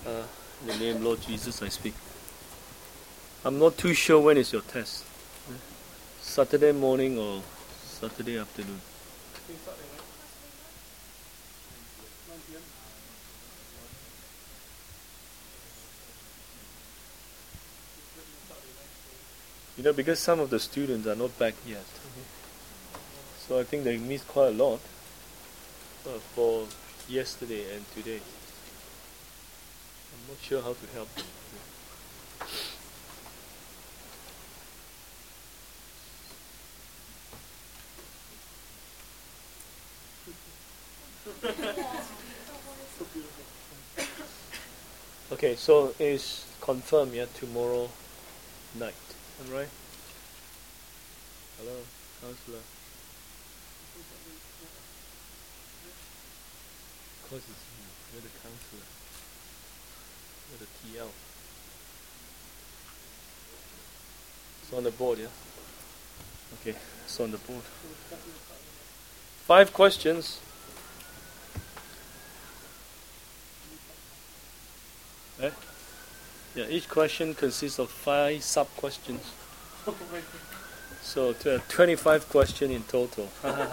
In the name of Lord Jesus, I speak. I'm not too sure when is your test. Saturday morning or Saturday afternoon? Because some of the students are not back yet. So I think they missed quite a lot for yesterday and today. I'm not sure how to help them. Okay, so it's confirmed, tomorrow night. Alright? Hello, counselor. Of course it's you. You're the counselor. You're the TL. It's on the board, yeah? Okay, it's on the board. 5 questions. Yeah, each question consists of 5 sub-questions. So 25 questions in total.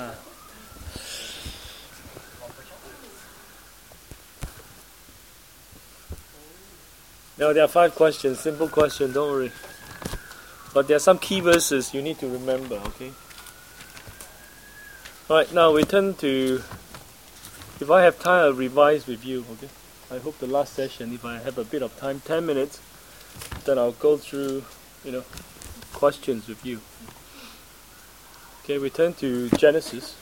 No, there are 5 questions, simple questions, don't worry. But there are some key verses you need to remember, okay? Alright, now we turn to, if I have time, I'll revise with you, okay? I hope the last session, if I have a bit of time, 10 minutes, then I'll go through, questions with you. Okay, we turn to Genesis.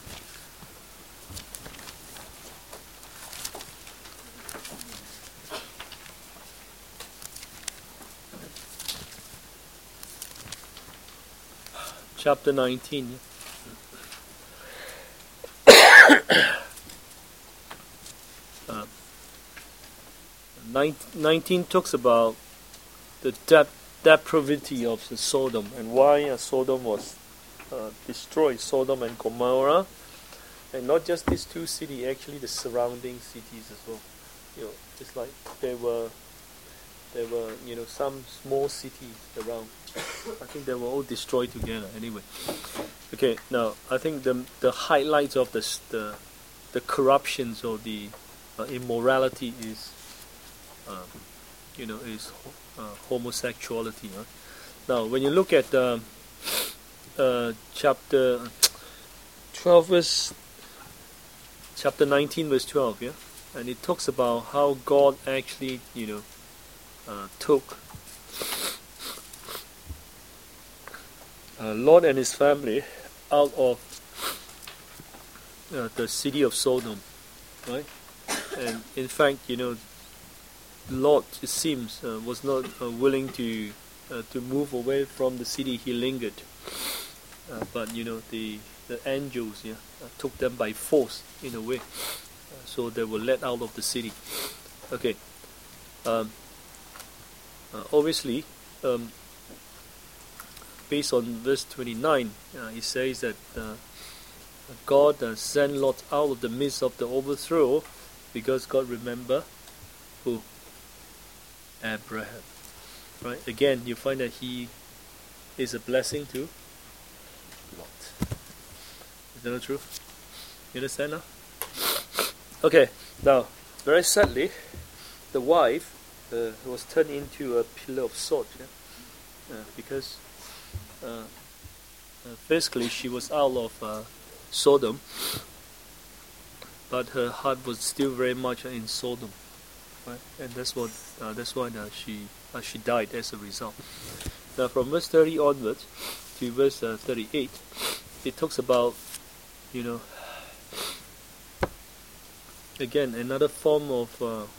Chapter 19. 19 talks about the depravity of the Sodom and why Sodom was destroyed, Sodom and Gomorrah, and not just these 2 cities, actually the surrounding cities as well. It's like there were some small cities around. I think they were all destroyed together anyway. Okay, now I think the highlights of the corruptions or the immorality is homosexuality. Now, when you look at chapter 19, verse 12, and it talks about how God actually, took Lot and his family out of the city of Sodom, right? And in fact, Lot, it seems, was not willing to move away from the city. He lingered, but the angels took them by force in a way, so they were let out of the city. Okay, obviously, based on verse 29, he says that God sent Lot out of the midst of the overthrow because God remember who? Abraham. Right? Again, you find that he is a blessing to Lot. Is that not true? You understand now? Okay, now, very sadly, the wife was turned into a pillar of salt, because basically she was out of Sodom, but her heart was still very much in Sodom. Right? And that's why she died as a result. Now from verse 30 onwards to verse 38, it talks about again another form of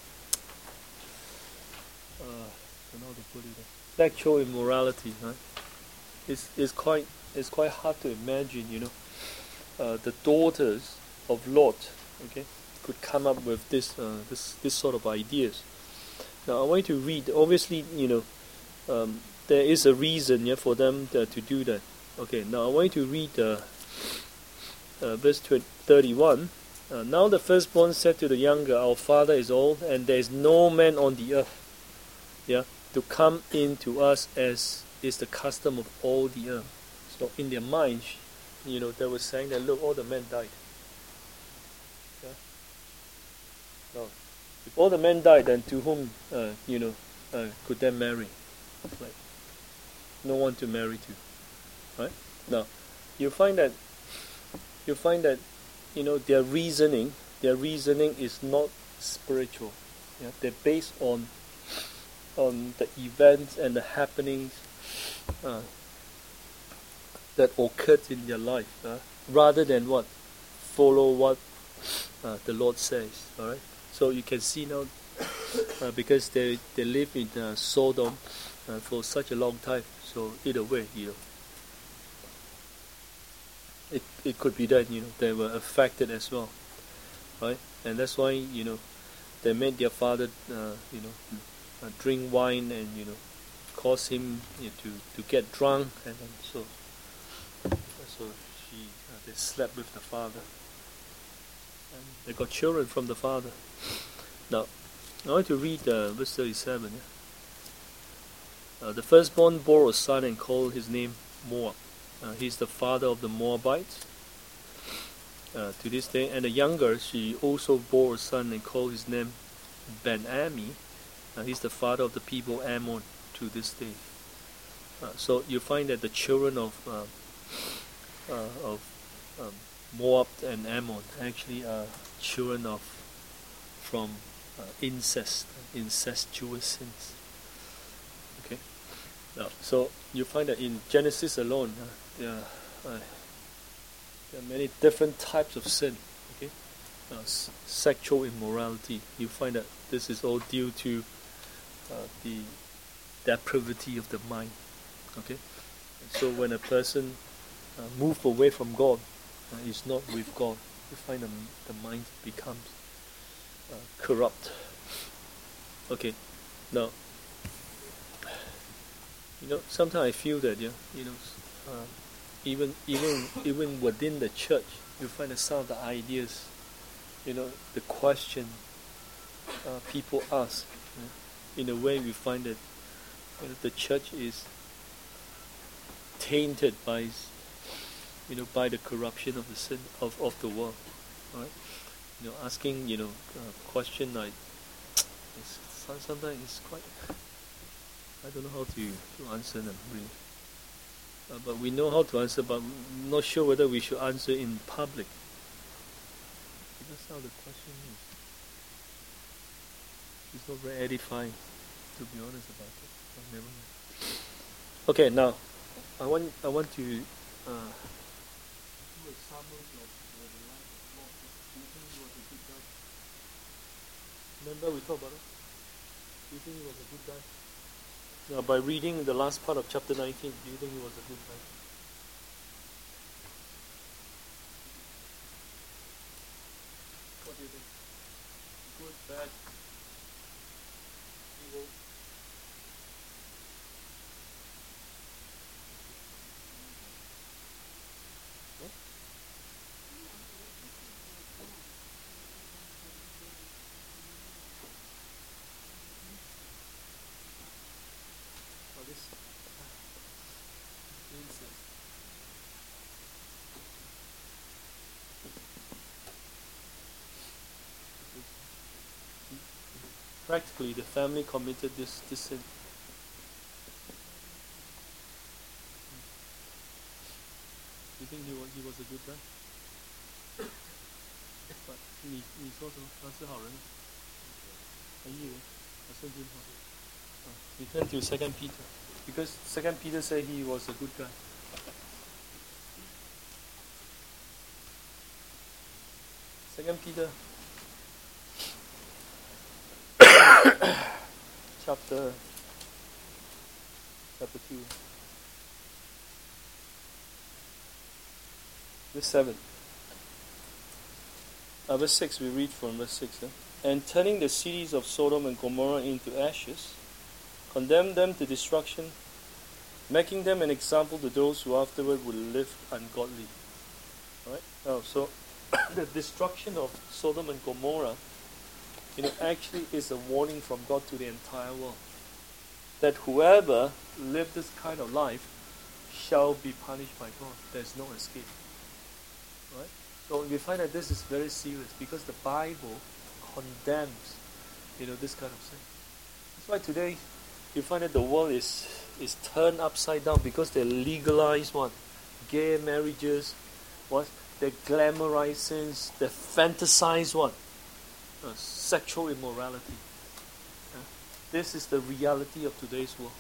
sexual immorality. Right? It's quite hard to imagine. The daughters of Lot, could come up with this sort of ideas. Now I want you to read. Obviously, there is a reason for them to do that. Okay, now I want you to read verse 31 Now the firstborn said to the younger, Our father is old, and there is no man on the earth, to come in to us as is the custom of all the earth. So in their minds, they were saying that, look, all the men died. Yeah? No. If all the men died, then to whom, could they marry? Right? No one to marry to. Right? Now, you find that their reasoning is not spiritual. Yeah? They're based on the events and the happenings that occurred in their life, rather than follow what the Lord says. All right. So you can see now, because they lived in Sodom for such a long time. So either way, it could be that they were affected as well, right? And that's why they made their father drink wine and cause him to get drunk, and then so they slept with the father, and they got children from the father. Now I want to read verse 37. The firstborn bore a son and called his name Moab. He's the father of the Moabites to this day. And the younger, she also bore a son and called his name Ben-Ami. He's the father of the people Ammon to this day. So you find that the children of Moab and Ammon actually are children from incestuous sins. Okay. Now, so you find that in Genesis alone, there are many different types of sin. Okay. Sexual immorality. You find that this is all due to the depravity of the mind. Okay. And so when a person moves away from God, is not with God, you find the mind becomes corrupt. Okay. Now, sometimes I feel that even within the church, you find that some of the ideas, the question people ask, in a way we find that the church is tainted by the corruption of the sin of the world, right? Asking question like sometimes it's quite, I don't know how to answer them really, but we know how to answer, but I'm not sure whether we should answer in public. That's how the question is. It's not very edifying, to be honest about it. But never mind. Okay, now I want to do a summary of the life of Moses. Do you think he was a good guy? Remember we talked about it? Do you think he was a good guy? Now, by reading the last part of chapter 19, do you think he was a good guy? What do you think? Good, bad, evil? What? Oh, this incest. Practically, the family committed this sin. You think he was a good guy? 你说什么？他是好人。很义人，圣经好。We turn to 2 Peter, because 2 Peter said he was a good guy. Second Peter chapter 2, verse 7. Verse 6, we read from verse 6. And turning the cities of Sodom and Gomorrah into ashes, condemned them to destruction, making them an example to those who afterward would live ungodly. Alright? So the destruction of Sodom and Gomorrah, actually is a warning from God to the entire world. That whoever lived this kind of life shall be punished by God. There's no escape. Right? So we find that this is very serious because the Bible condemns, this kind of sin. That's why today you find that the world is turned upside down because they legalize what? Gay marriages, what? They glamorize sins, they fantasize what? Sexual immorality. This is the reality of today's world.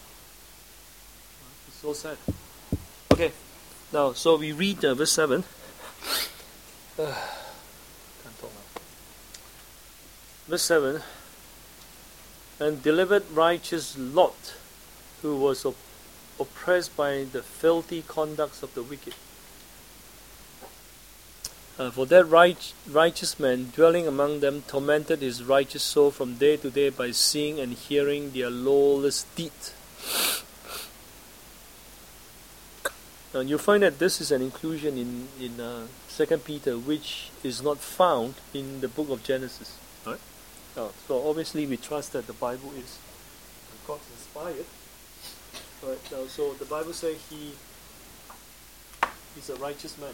It's so sad. Okay, now, so we read verse 7. Can't talk now. Verse 7. And delivered righteous Lot, who was oppressed by the filthy conducts of the wicked. For that righteous man dwelling among them tormented his righteous soul from day to day by seeing and hearing their lawless deeds. And you find that this is an inclusion in 2 Peter, which is not found in the book of Genesis. Right? So obviously we trust that the Bible is God's inspired. Right? So the Bible says he's a righteous man.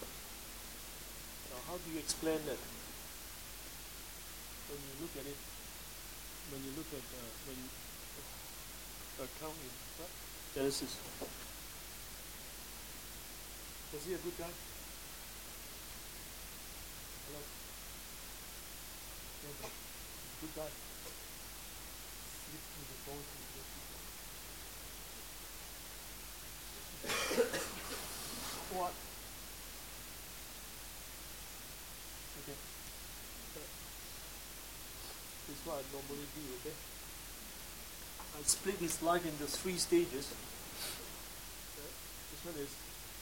How do you explain that? When you look at it, when you account in what? Genesis. Was he a good guy? Hello? Good guy. Sleep with the bones and the what? Okay. This is what I normally do, okay? I split his life into 3 stages. Okay. This one is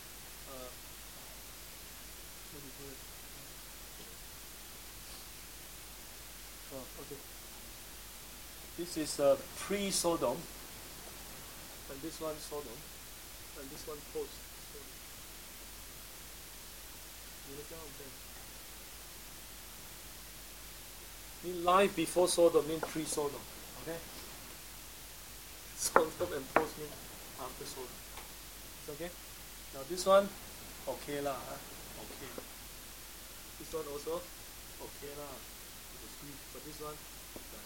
what do you call it? Okay. This is pre-Sodom, and this one Sodom, and this one post-Sodom. You look down there. Mean life before Sodom means pre-Sodom. Okay? Sodom and post means after Sodom. It's okay? Now this one, okay lah. Okay. This one also, okay lah. But this one, done.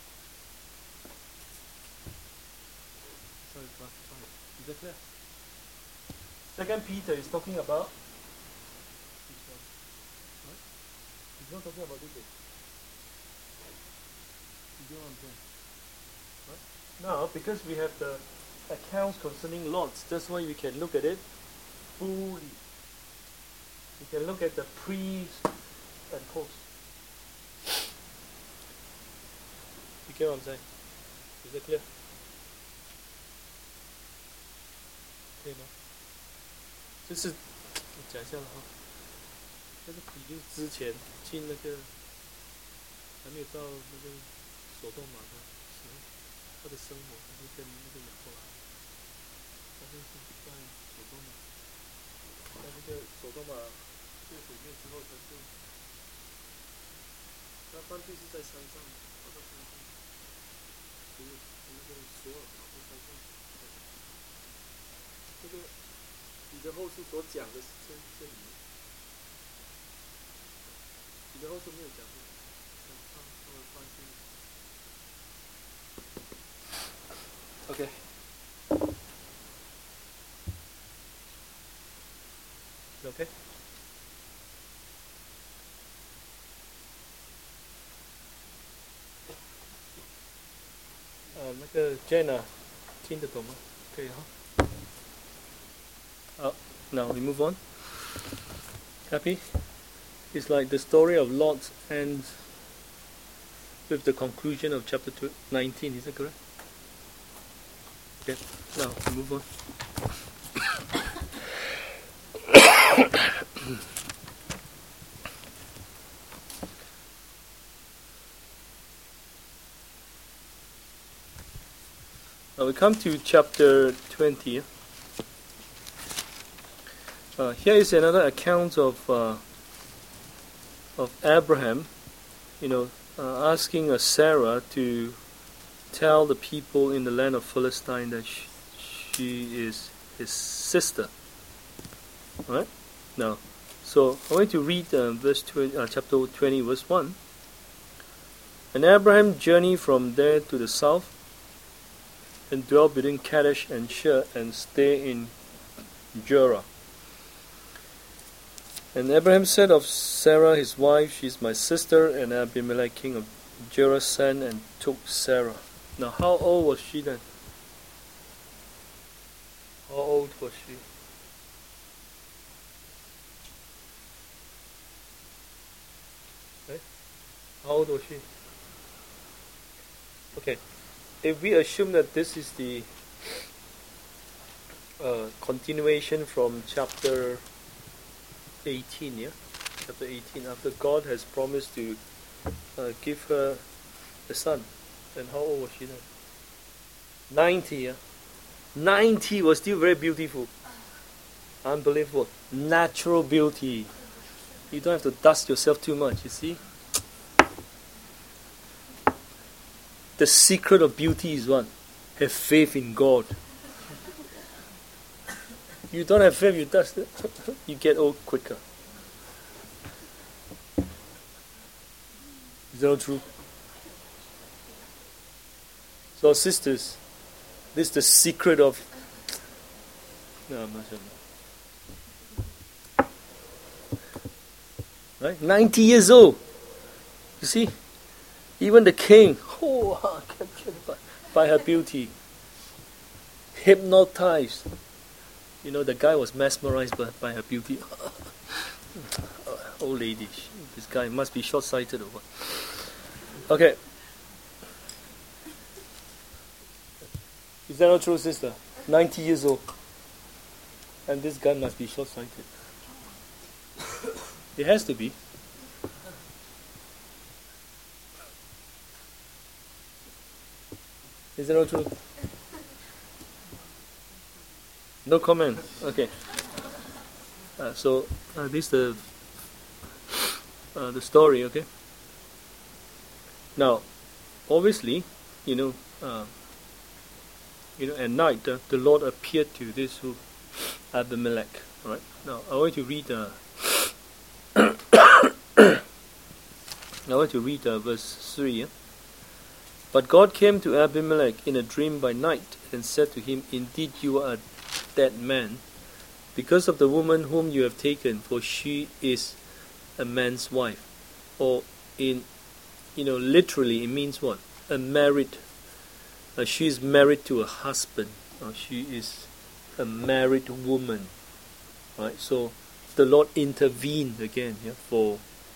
Sorry. Is that clear? 2 Peter is talking about this one. Right? He's not talking about this one. You know what I'm saying? Right? Now, because we have the accounts concerning lots, that's why we can look at it fully. We can look at the pre and post. You get what I'm saying? Is that clear? Okay, no? 就是我讲一下了哈，这个比喻之前进那个还没有到那个索多玛的时候，他的生活还是跟那个亚伯拉罕，他就是在索多玛，在那个索多玛被毁灭之后，他犯罪是在山上，跑到山上，所以那个索尔跑到山上，这个彼得后书所讲的是这里面，彼得后书没有讲这个。Okay. Okay. 那个 Jenna 听得懂吗？可以哈。好 now we move on. Happy? It's like the story of Lot ends with the conclusion of chapter 19, is that correct? Okay, now we move on. Now we come to chapter 20. Here is another account of of Abraham, asking Sarah to tell the people in the land of Philistine that she is his sister. Alright? Now, so I want to read chapter 20, verse 1. And Abraham journeyed from there to the south, and dwelt between Kadesh and Shur, and stayed in Gerar. And Abraham said of Sarah his wife, she is my sister, and Abimelech king of Gerar sent and took Sarah. Now how old was she then? How old was she? How old was she? Okay, if we assume that this is the continuation from chapter 18, yeah? Chapter 18, after God has promised to give her a son. And how old was she then? 90, yeah? 90 was still very beautiful. Unbelievable. Natural beauty. You don't have to dust yourself too much, you see? The secret of beauty is what? Have faith in God. You don't have faith, you dust it. You get old quicker. Is that not true? So sisters, this is the secret of... No, I'm not sure. Right? 90 years old. You see? Even the king, captured by her beauty. Hypnotized. The guy was mesmerized by her beauty. Old lady. This guy must be short-sighted or what. Okay. Is that not true, sister? 90 years old. And this guy must be short-sighted. It has to be. Is that not true? No comment. Okay. So this is the story. Okay. Now, obviously, at night the Lord appeared to this Abimelech. Right. Now I want to read. Verse 3. Yeah? But God came to Abimelech in a dream by night and said to him, Indeed you are a dead man, because of the woman whom you have taken, for she is a man's wife. Or literally it means what? A married. She is married to a husband. She is a married woman. Right. So the Lord intervened again, yeah, for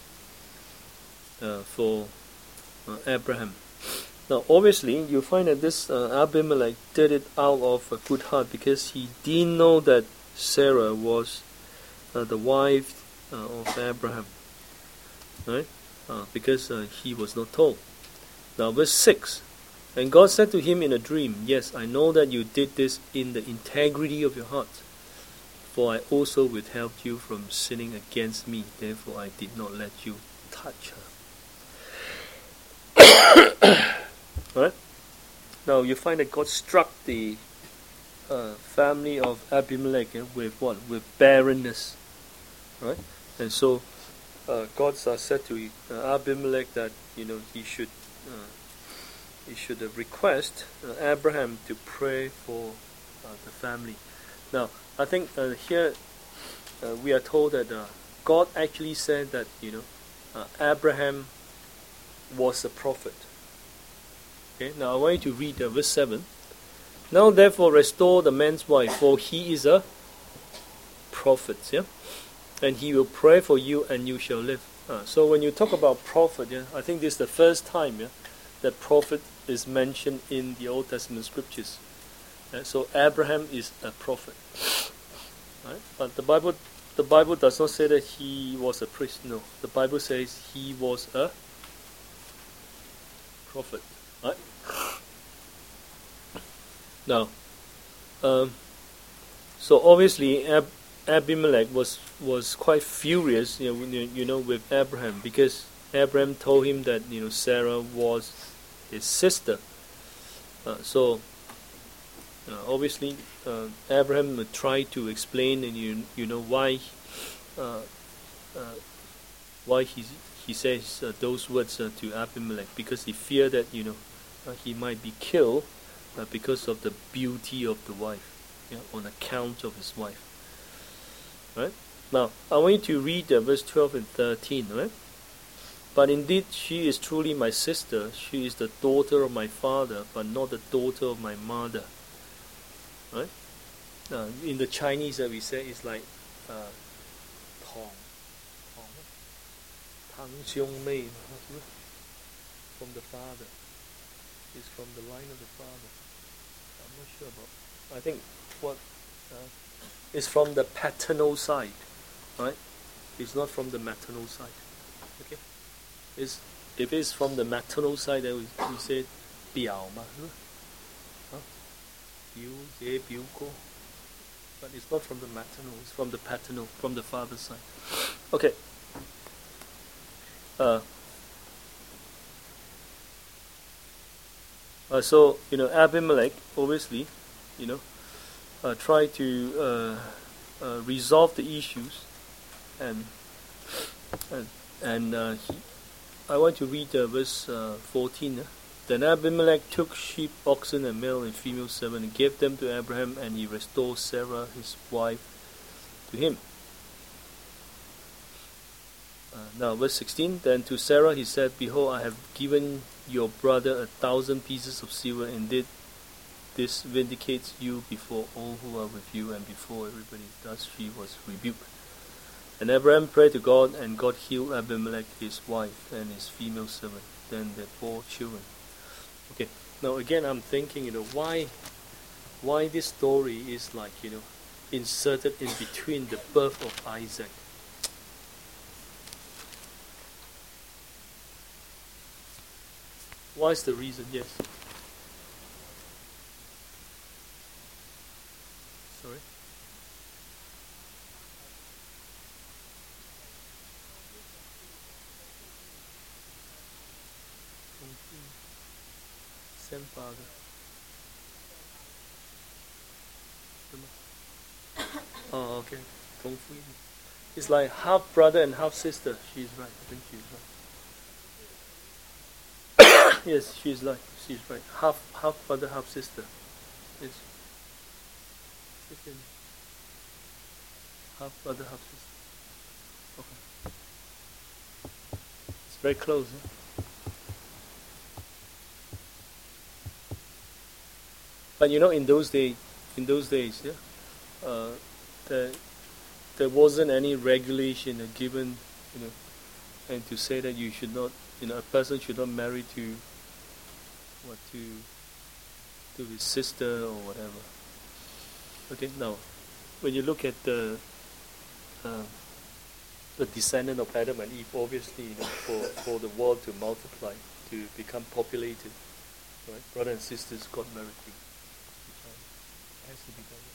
Abraham. Now, obviously, you find that this Abimelech did it out of a good heart because he didn't know that Sarah was the wife of Abraham, right? Because he was not told. Now, verse 6. And God said to him in a dream, Yes, I know that you did this in the integrity of your heart, for I also withheld you from sinning against me. Therefore, I did not let you touch her. Right? Now you find that God struck the family of Abimelech with what? With barrenness. Right? And so God said to Abimelech that he should request Abraham to pray for the family. Now I think here we are told that God actually said that Abraham was a prophet. Okay, now I want you to read verse 7. Now therefore restore the man's wife, for he is a prophet, yeah? And he will pray for you and you shall live. So when you talk about prophet, yeah, I think this is the first time that prophet is mentioned in the Old Testament scriptures. So Abraham is a prophet. Right? But the Bible does not say that he was a priest. No. The Bible says he was a prophet. Right? Now, so obviously Abimelech was quite furious, with Abraham, because Abraham told him that Sarah was his sister. So obviously, Abraham tried to explain, and uh, uh, why he says those words to Abimelech, because he feared that he might be killed because of the beauty of the wife, on account of his wife. Right? Now, I want you to read verse 12 and 13. Right? But indeed, she is truly my sister. She is the daughter of my father, but not the daughter of my mother. Right? In the Chinese, we say it's like Tong, Tang Xiong Mei, from the father. It's from the line of the father. I'm not sure about. I think what is from the paternal side, right? It's not from the maternal side. Okay, if it's from the maternal side, then we say 表嘛, huh? 表姐表哥. But it's not from the maternal. It's from the paternal, from the father's side. Okay. So Abimelech obviously, try to resolve the issues, and I want to read verse 14. Then Abimelech took sheep, oxen, and male and female servant, and gave them to Abraham, and he restored Sarah his wife to him. Now verse 16. Then to Sarah he said, Behold, I have given your brother 1,000 pieces of silver, and this vindicates you before all who are with you and before everybody. Thus she was rebuked. And Abraham prayed to God, and God healed Abimelech his wife and his female servant. Then they bore children. Okay. Now again, I'm thinking, why this story is like inserted in between the birth of Isaac. What's the reason? Yes. Sorry. Same father. Oh, okay. It's like half brother and half sister. She's right. I think she's right. Yes, she's right. Half brother, half sister. Yes. Half brother, half sister. Okay. It's very close. Huh? But in those days, yeah, there wasn't any regulation given, and to say that you should not, a person should not marry to his sister or whatever. Okay, now, when you look at the descendant of Adam and Eve, obviously, for the world to multiply, to become populated, right? Brother and sisters got married to each other. It has to be done.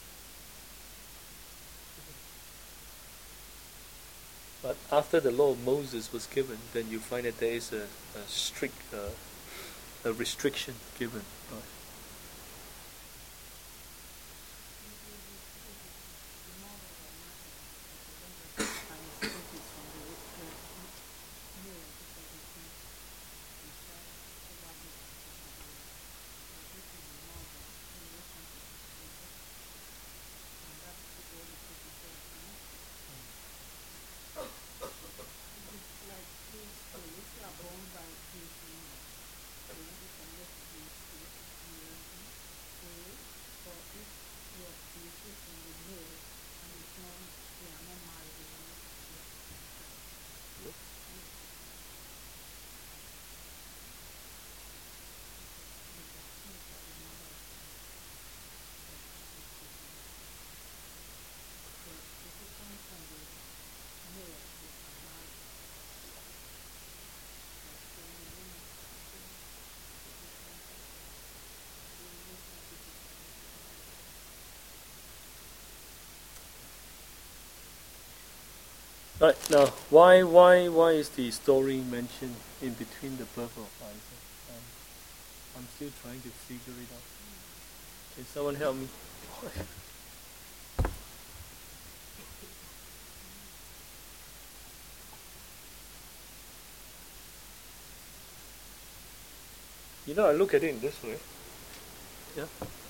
But after the law of Moses was given, then you find that there is a strict a restriction given. Right? Right, now, why is the story mentioned in between the birth of Isaac? I'm still trying to figure it out. Can someone help me? I look at it in this way. Yeah.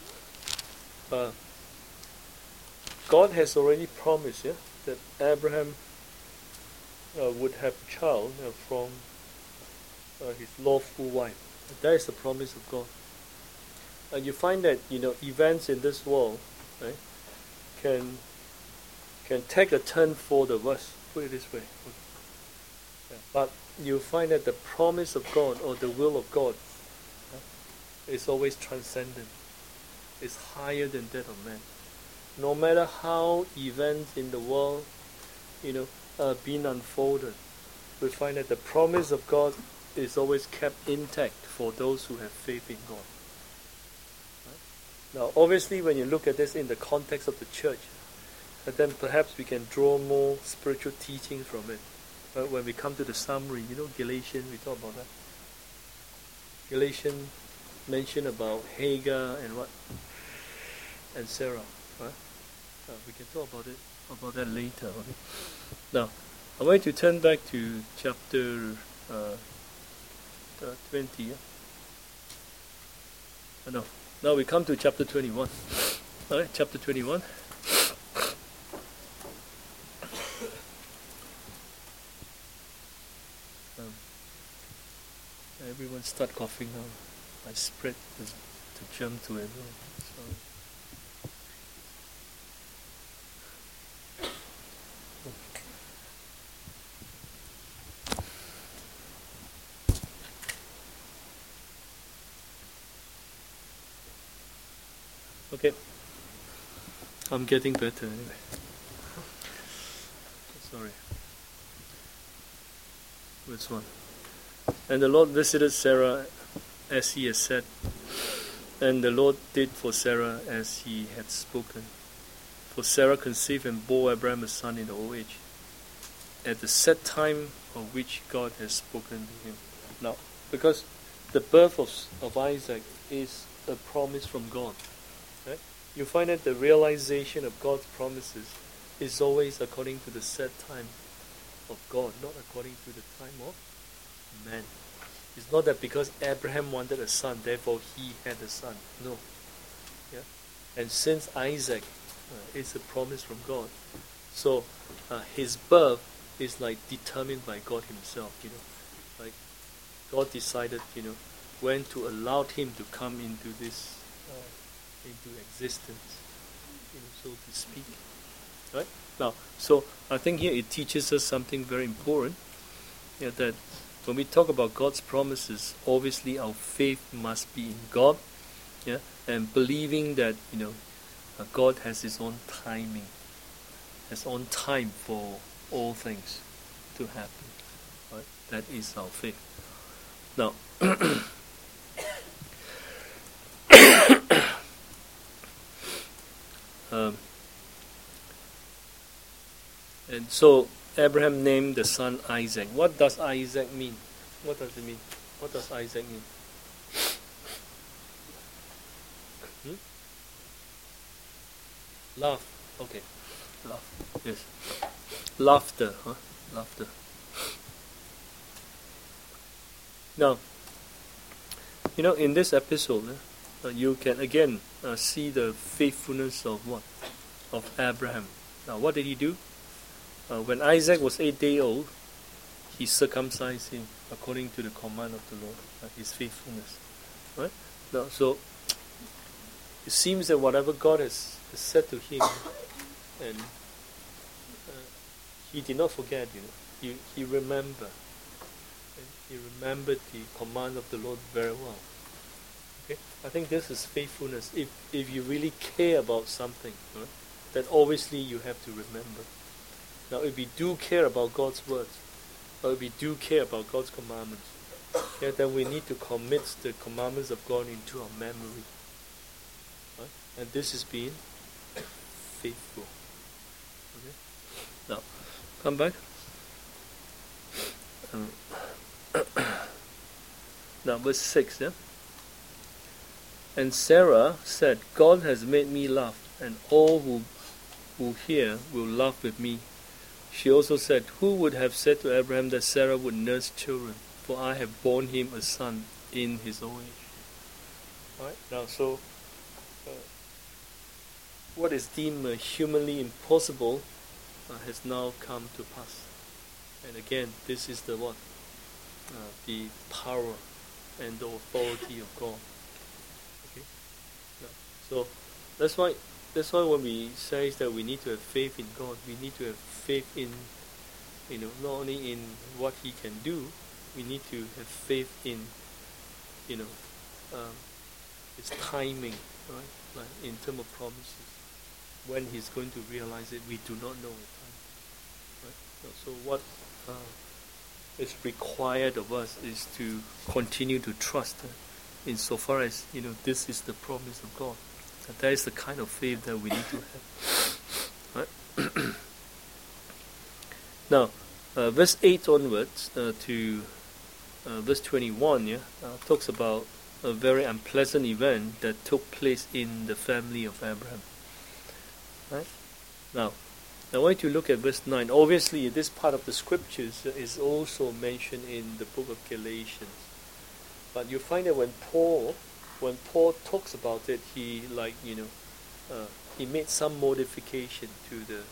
God has already promised, that Abraham would have a child from his lawful wife. That is the promise of God. And you find that events in this world, right, can take a turn for the worse. Put it this way. Yeah. But you find that the promise of God or the will of God is always transcendent. It's higher than that of man. No matter how events in the world, are being unfolded, we find that the promise of God is always kept intact for those who have faith in God. Right? Now, obviously, when you look at this in the context of the church, then perhaps we can draw more spiritual teachings from it. But when we come to the summary, Galatians, we talk about that. Galatians mention about Hagar and what? And Sarah. Right? We can talk about that later. Okay? Now, I want you to turn back to chapter 20. Yeah? No. Now we come to chapter 21. Alright, chapter 21. Everyone start coughing now. I spread the germ to everyone. Sorry. Okay. I'm getting better anyway. Sorry. Which one? And the Lord visited Sarah as he had said, and the Lord did for Sarah as he had spoken. For Sarah conceived and bore Abraham a son in the old age, at the set time of which God has spoken to him. Now, because the birth of Isaac is a promise from God, right? You find that the realization of God's promises is always according to the set time of God, not according to the time of man. It's not that because Abraham wanted a son, therefore he had a son. No. Yeah? And since Isaac is a promise from God, so his birth is like determined by God himself. Like God decided, when to allow him to come into this, into existence, so to speak. Right? Now, so I think here it teaches us something very important. That when we talk about God's promises, obviously our faith must be in God, and believing that God has His own timing, His own time for all things to happen. Right? That is our faith. Now, and so Abraham named the son Isaac. What does Isaac mean? What does it mean? What does Isaac mean? Laugh. Okay. Laugh. Yes. Laughter. Laughter. Now, in this episode, you can again see the faithfulness of what? Of Abraham. Now, what did he do? When Isaac was 8 days old, he circumcised him according to the command of the Lord, his faithfulness. Right? Now, so it seems that whatever God has said to him, and he did not forget. He remembered. He remembered the command of the Lord very well. Okay, I think this is faithfulness. If you really care about something, right, then obviously you have to remember. Now, if we do care about God's words, or if we do care about God's commandments, then we need to commit the commandments of God into our memory. Right? And this is being faithful. Okay? Now, come back. Now verse 6, yeah? And Sarah said, God has made me laugh, and all who hear will laugh with me. She also said, who would have said to Abraham that Sarah would nurse children? For I have borne him a son in his old age. Alright, now so what is deemed humanly impossible has now come to pass. And again, this is the what? The power and the authority of God. Okay? So that's why when we say that we need to have faith in God, we need to have faith in, not only in what He can do, we need to have faith in, His timing, right? Like in terms of promises. When He's going to realize it, we do not know at time. Right? So what is required of us is to continue to trust insofar as this is the promise of God. And that is the kind of faith that we need to have. Right? Now, verse 8 onwards to verse 21 talks about a very unpleasant event that took place in the family of Abraham. Right? Now, I want you to look at verse 9. Obviously, this part of the scriptures is also mentioned in the book of Galatians. But you find that when Paul talks about it, he he made some modification to the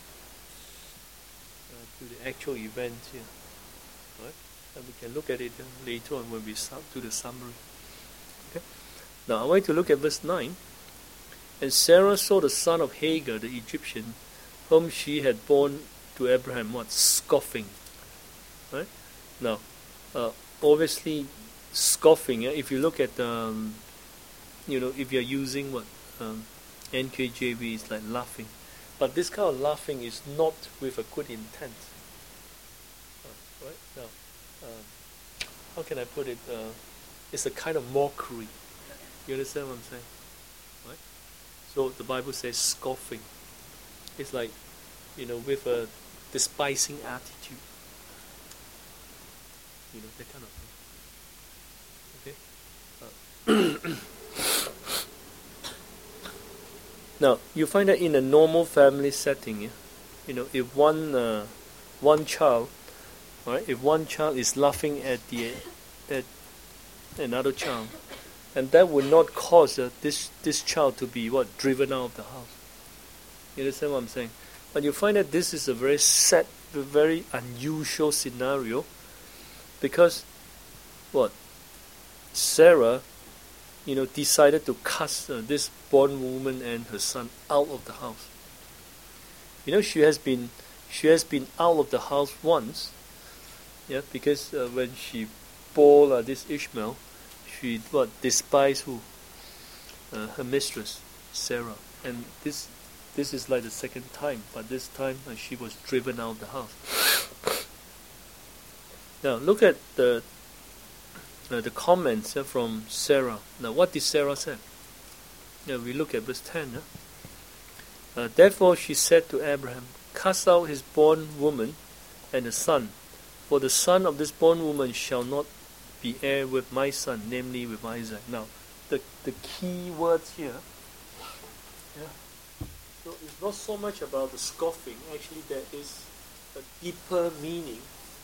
actual event here. Right? And we can look at it later on when we do the summary. Okay? Now, I want you to look at verse 9. And Sarah saw the son of Hagar, the Egyptian, whom she had borne to Abraham, scoffing. Right? Now, obviously, scoffing. If you look at, if you're using NKJV, it's like laughing. But this kind of laughing is not with a good intent. Right? Now, how can I put it? It's a kind of mockery. You understand what I'm saying? Right? So the Bible says scoffing. It's like, with a despising attitude. That kind of thing. Okay? Now, you find that in a normal family setting, if one child, right, if one child is laughing at another child, and that would not cause this child to be driven out of the house. You understand what I'm saying? But you find that this is a very sad, very unusual scenario, because Sarah, decided to cast this born woman and her son out of the house. She has been out of the house once, because when she bore this Ishmael, she despised who? Her mistress, Sarah, and this is like the second time, but this time she was driven out of the house. Now look at the comments from Sarah. Now what did Sarah say? We look at verse 10. Therefore she said to Abraham, cast out his born woman and the son, for the son of this born woman shall not be heir with my son, namely with Isaac. Now the key words here, so it's not so much about the scoffing. Actually, there is a deeper meaning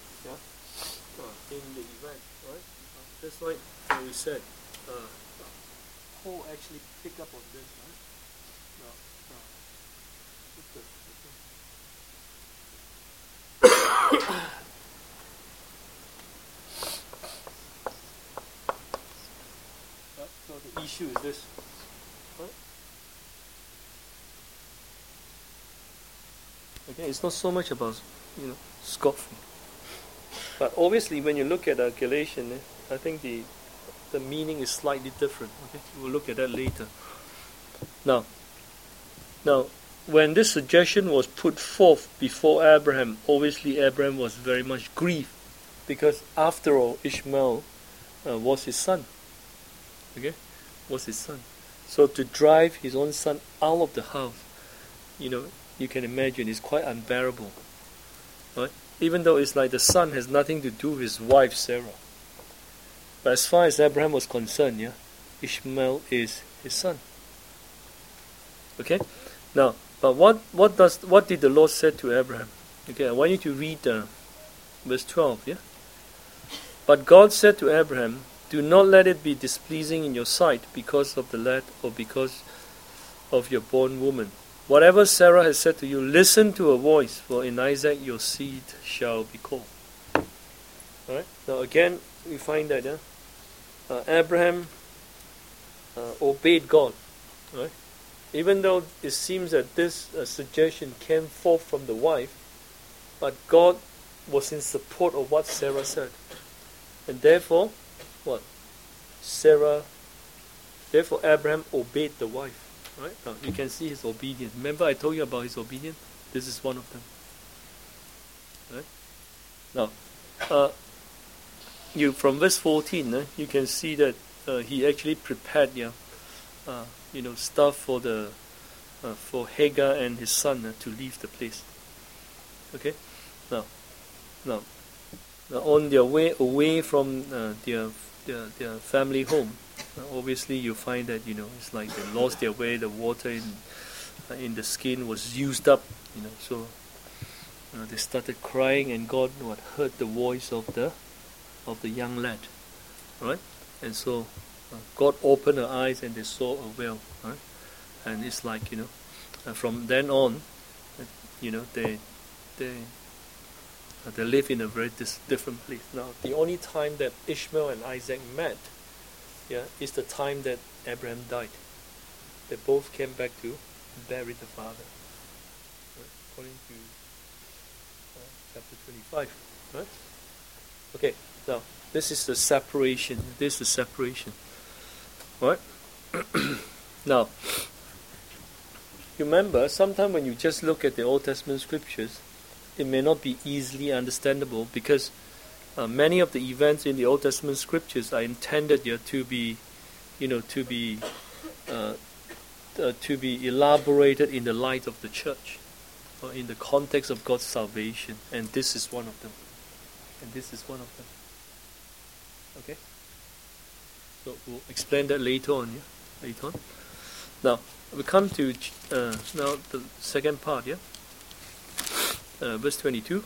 in the event, right? That's why we said Paul actually picked up on this, right? So the issue is this, right? Okay, it's not so much about scoffing, but obviously when you look at Galatians, I think the meaning is slightly different. Okay, we'll look at that later. Now, when this suggestion was put forth before Abraham, obviously Abraham was very much grieved, because after all, Ishmael was his son. Okay, was his son. So to drive his own son out of the house, you can imagine it's quite unbearable, right? even though it's like the son has nothing to do with his wife Sarah. But as far as Abraham was concerned, Ishmael is his son. Okay? Now, but what did the Lord say to Abraham? Okay, I want you to read verse 12, But God said to Abraham, do not let it be displeasing in your sight because of the lad or because of your born woman. Whatever Sarah has said to you, listen to her voice, for in Isaac your seed shall be called. Alright? Now again, we find that Abraham obeyed God. Right? Even though it seems that this suggestion came forth from the wife, but God was in support of what Sarah said. And therefore, therefore Abraham obeyed the wife. Right? Now you can see his obedience. Remember I told you about his obedience? This is one of them. Right? Now, from verse 14, you can see that he actually prepared, stuff for Hagar and his son to leave the place. Okay, now on their way away from their family home, obviously you find that it's like they lost their way. The water in the skin was used up, so they started crying, and God heard the voice of the young lad, right? And so God opened her eyes, and they saw a well, right? And it's like from then on, they live in a very different place. Now, the only time that Ishmael and Isaac met, is the time that Abraham died. They both came back to bury the father, right? According to chapter 25, right? Okay, now this is the separation. Right? Now, remember, sometimes when you just look at the Old Testament scriptures, it may not be easily understandable because many of the events in the Old Testament scriptures are intended to be elaborated in the light of the church, or in the context of God's salvation, and this is one of them. Okay, so we'll explain that later on. Now we come to now the second part. Verse 22.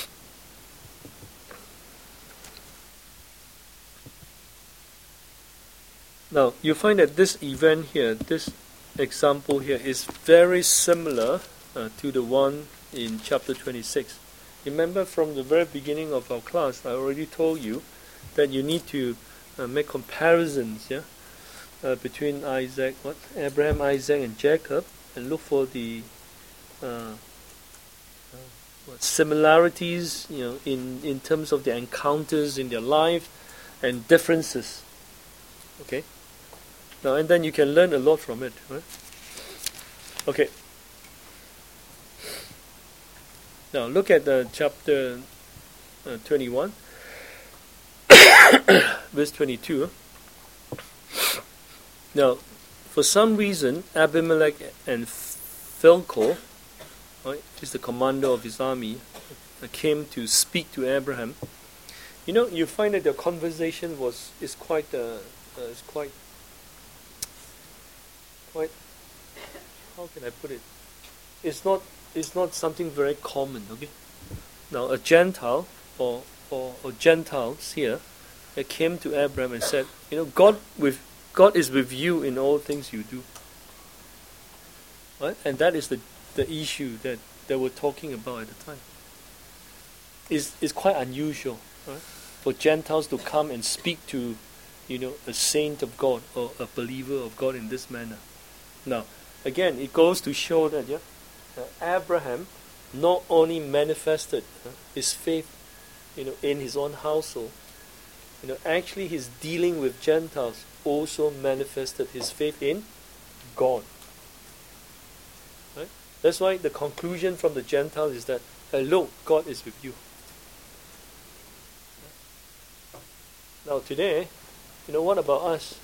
Now you find that this event here, this example here, is very similar to the one in chapter 26. Remember, from the very beginning of our class, I already told you that you need to make comparisons, between Abraham, Isaac, and Jacob, and look for the similarities, in terms of their encounters in their life, and differences. Okay. Now, and then you can learn a lot from it, right? Okay. Now look at chapter 21, verse 22. Now, for some reason, Abimelech and Phicol, right, is the commander of his army, came to speak to Abraham. You find that their conversation is quite how can I put it? It's not something very common. Okay. Now a Gentile or Gentiles here, they came to Abraham and said, God is with you in all things you do. Right? And that is the issue that they were talking about at the time. It's quite unusual, right, for Gentiles to come and speak to a saint of God or a believer of God in this manner. Now, again, it goes to show that Abraham not only manifested his faith, in his own household. Actually, his dealing with Gentiles also manifested his faith in God. Right? That's why the conclusion from the Gentiles is that, look, God is with you. Now today, what about us?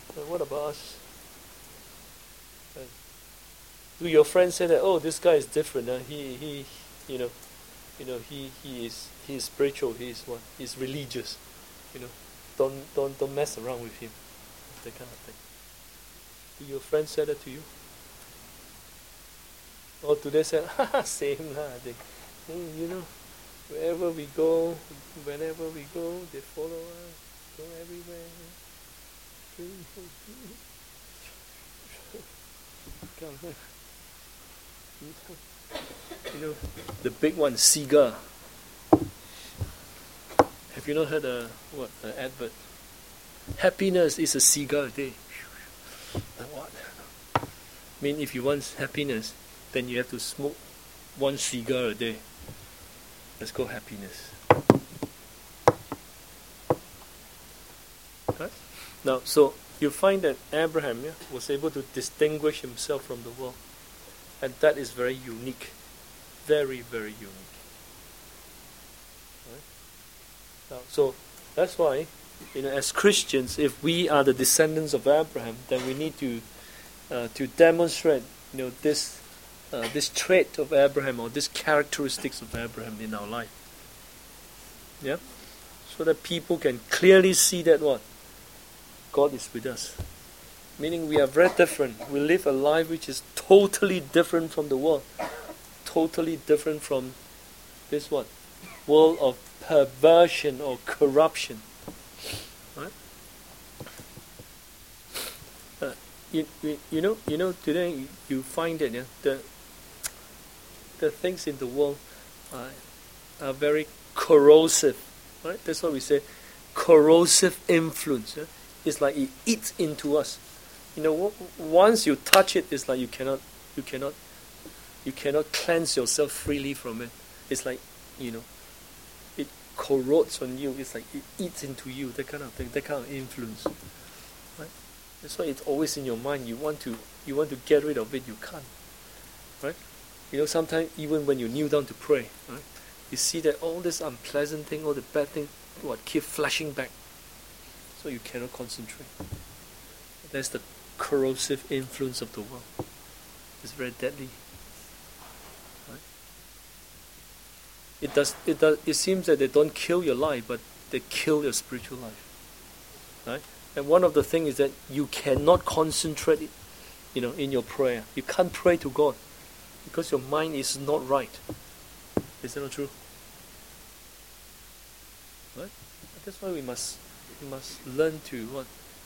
Do your friends say that, oh, this guy is different? He he is spiritual. He is what? He's religious. Don't mess around with him. That kind of thing. Do your friends say that to you? Or do they say, same lah? Wherever we go, whenever we go, they follow us, go everywhere. The big one, cigar. Have you not heard an advert? Happiness is a cigar a day. What? I mean, if you want happiness, then you have to smoke one cigar a day. Let's go happiness. Right? Now, so you find that Abraham was able to distinguish himself from the world. And that is very unique. Very, very unique. Right? Now, so that's why, as Christians, if we are the descendants of Abraham, then we need to demonstrate, this trait of Abraham, or this characteristics of Abraham in our life. Yeah? So that people can clearly see that what? God is with us. Meaning we are very different. We live a life which is totally different from the world. Totally different from this what? World of perversion or corruption. Right? Today you find that the things in the world are very corrosive. Right? That's what we say, corrosive influence. Yeah? It's like it eats into us. Once you touch it, it's like you cannot cleanse yourself freely from it. It's like, it corrodes on you. It's like it eats into you. That kind of thing. That kind of influence. Right? That's why it's always in your mind. You want to get rid of it. You can't. Right? Sometimes even when you kneel down to pray, right? You see that all this unpleasant thing, all the bad thing, keep flashing back. So you cannot concentrate. That's the corrosive influence of the world. It's very deadly. Right? It seems that they don't kill your life, but they kill your spiritual life. Right? And one of the things is that you cannot concentrate, in your prayer. You can't pray to God because your mind is not right. Is that not true? Right? That's why we must learn to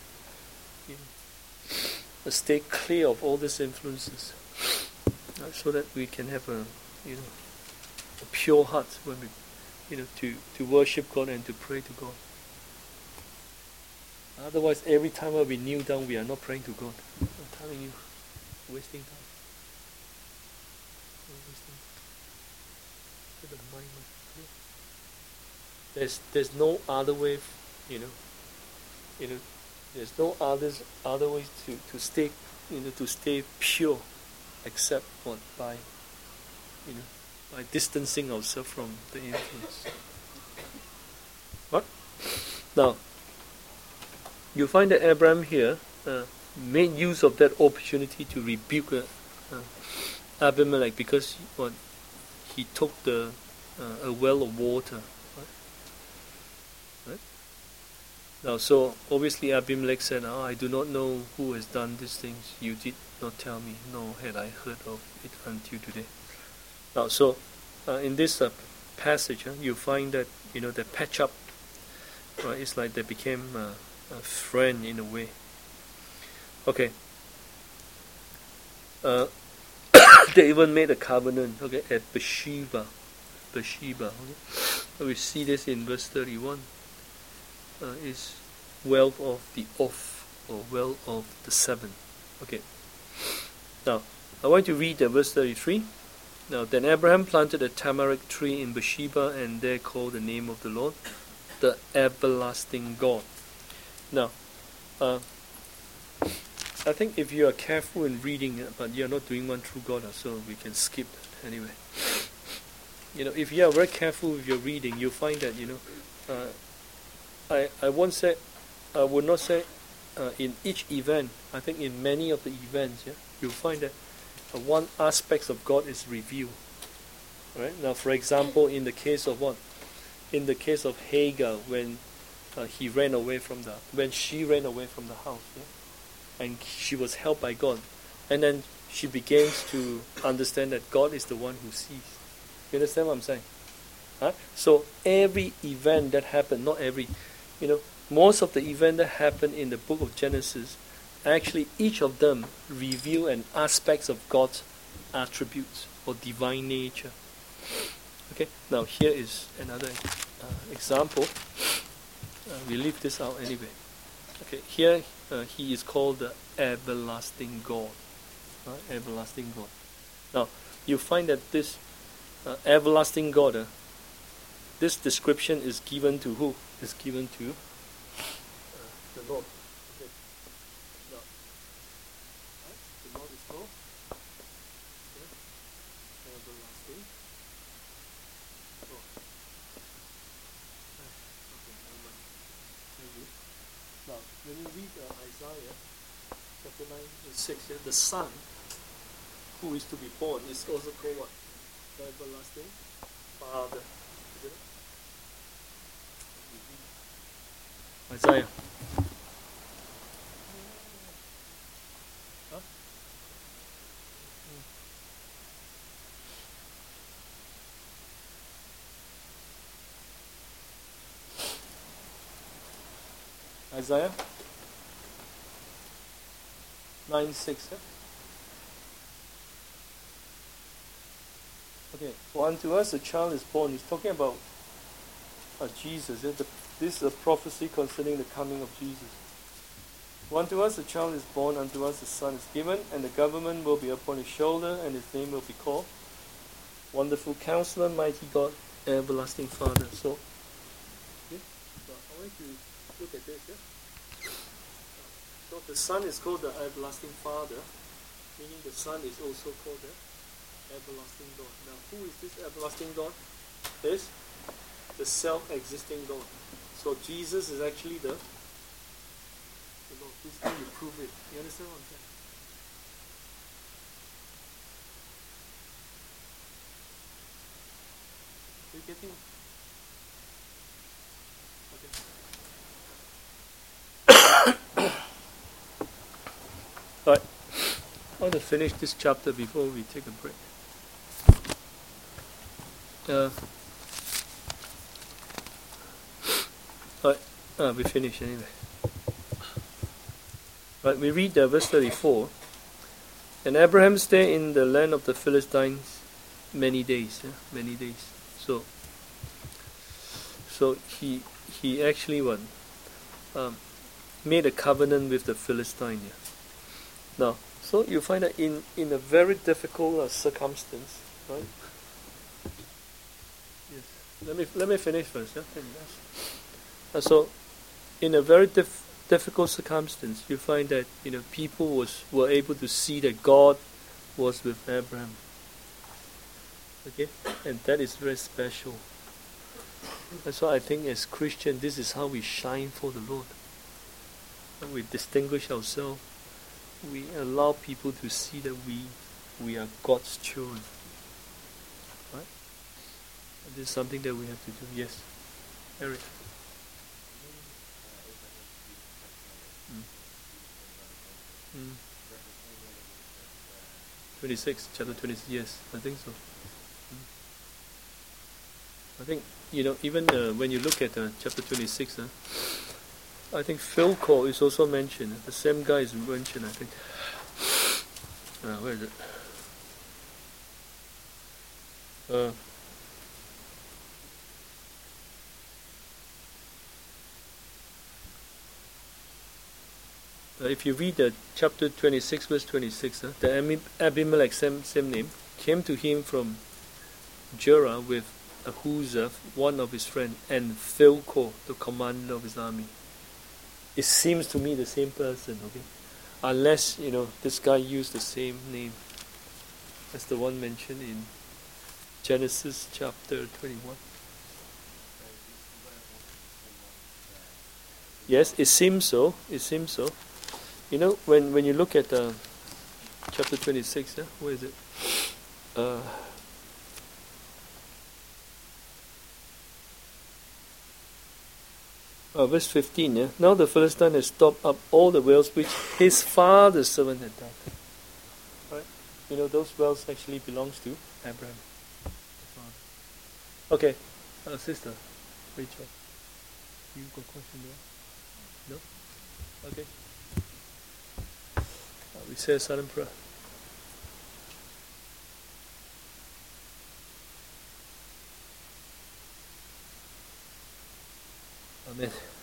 stay clear of all these influences, so that we can have a pure heart when we to worship God and to pray to God. Otherwise, every time we kneel down, we are not praying to God. I'm telling you, wasting time. The mind must be clear. There's no other way, there's no other way to stay, to stay pure, except by distancing ourselves from the influence. What? Now, you find that Abraham here made use of that opportunity to rebuke Abimelech, because he took a well of water. Right? Now, so obviously Abimelech said, I do not know who has done these things. You did not tell me, nor had I heard of it until today. Now, so in this passage, you find that they patch up. Right? It's like they became a friend in a way. Okay. They even made a covenant. Okay, at Beersheba. Okay? We see this in verse 31. Is well of the oath, or well of the seven. Okay. Now, I want to read verse 33. Now, then Abraham planted a tamarisk tree in Beersheba, and there called the name of the Lord, the everlasting God. Now, I think if you are careful in reading it, but you are not doing one through God, so we can skip that anyway. If you are very careful with your reading, you'll find that I would not say in each event. I think in many of the events, you'll find that one aspect of God is revealed. Right? Now, for example, in the case of what? In the case of Hagar, when she ran away from the house, yeah? And she was helped by God, and then she begins to understand that God is the one who sees. You understand what I'm saying? Huh? So every event that happened, not every, most of the event that happened in the book of Genesis, actually each of them reveal an aspects of God's attributes or divine nature. Okay, now here is another example. We leave this out anyway. Okay, here he is called the everlasting God. Everlasting God. Now, you find that this everlasting God, this description is given to who? Is given to the Lord. Okay. Now, the Lord is called everlasting God. Now, when you read Isaiah chapter 9 and 6, the Son who is to be born is also called what? Everlasting Father. Is it? Isaiah. Huh? Isaiah 9:6. Okay, for unto us a child is born. He's talking about Jesus. This is a prophecy concerning the coming of Jesus. For unto us a child is born, unto us a son is given, and the government will be upon his shoulder, and his name will be called Wonderful Counselor, Mighty God, Everlasting Father. So, okay, I want you to look at this. Yeah? So the Son is called the Everlasting Father, meaning the Son is also called the Everlasting God. Now, who is this Everlasting God? Is the self-existing God. So Jesus is actually the Lord. This is how you prove it. You understand what I'm saying? Are you getting it? Okay. Alright. I want to finish this chapter before we take a break. We finish anyway. Right, we read verse 34. And Abraham stayed in the land of the Philistines many days. Many days. So he actually made a covenant with the Philistine. Now, so you find that in a very difficult circumstance, right? Yes. Let me finish first. Yeah. So, in a very difficult circumstance, you find that people were able to see that God was with Abraham. Okay, and that is very special. That's why I think as Christians, this is how we shine for the Lord. And we distinguish ourselves. We allow people to see that we are God's children. Right? And this is something that we have to do. Yes, Eric. 26, chapter 26. Yes, I think so. I think even when you look at chapter 26, I think Philco is also mentioned. The same guy is mentioned, I think. Where is it? If you read chapter 26, verse 26, the Abimelech, same name, came to him from Gerar with Ahuzah, one of his friends, and Philco, the commander of his army. It seems to me the same person, okay? Unless, this guy used the same name as the one mentioned in Genesis chapter 21. Yes, it seems so. When you look at chapter 26, where is it? Verse 15. Yeah? Now the Philistine has stopped up all the wells which his father's servant had dug. Right? You know, those wells actually belongs to Abraham. Okay, sister, Rachel, you got a question there? No? Okay. We say a silent prayer. Amen.